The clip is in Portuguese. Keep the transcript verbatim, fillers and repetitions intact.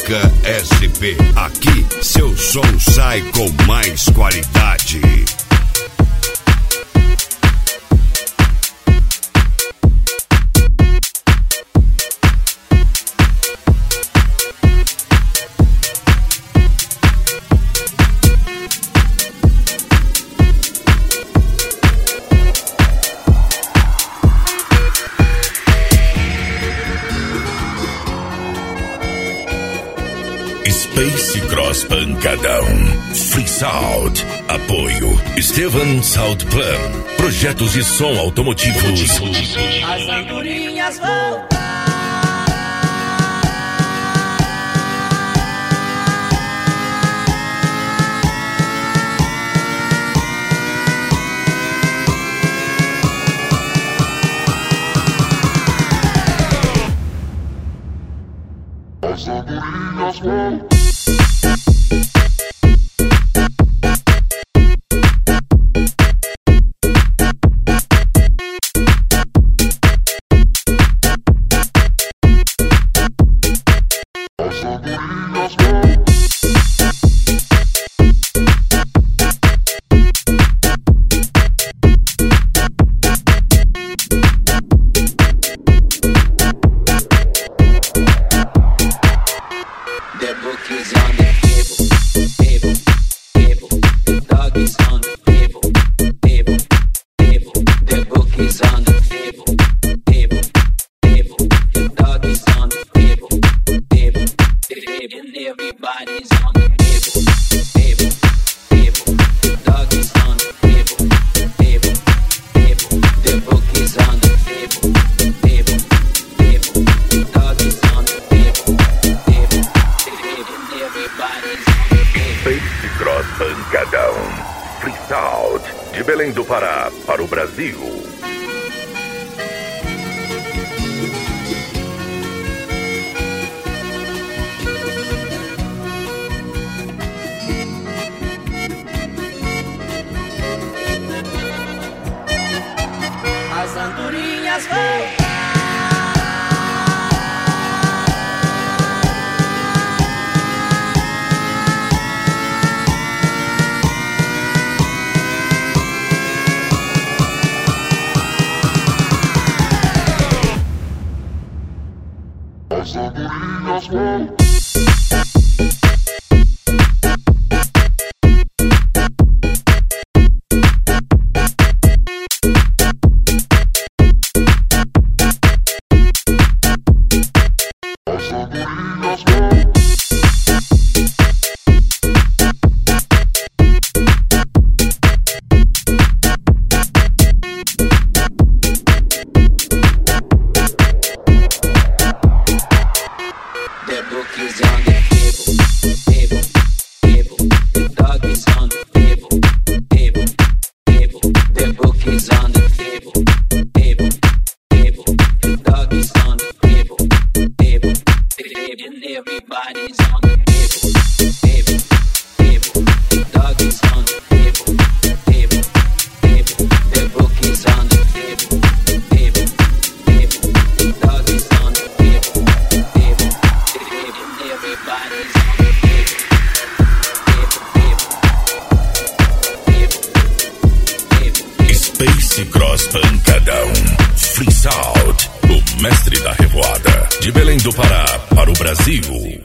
Música S P. Aqui seu som sai com mais qualidade. Space Cross Pancadão, Free Sound, apoio Estevan Sound Plan, projetos de som automotivos. As andorinhas vão. As andorinhas vão. Pancadão, Free Sound, de Belém do Pará para o Brasil. As andorinhas vão. As andorinhas vão. Space Cross Pancadão, Free Sound, o mestre da revoada, de Belém do Pará para o Brasil.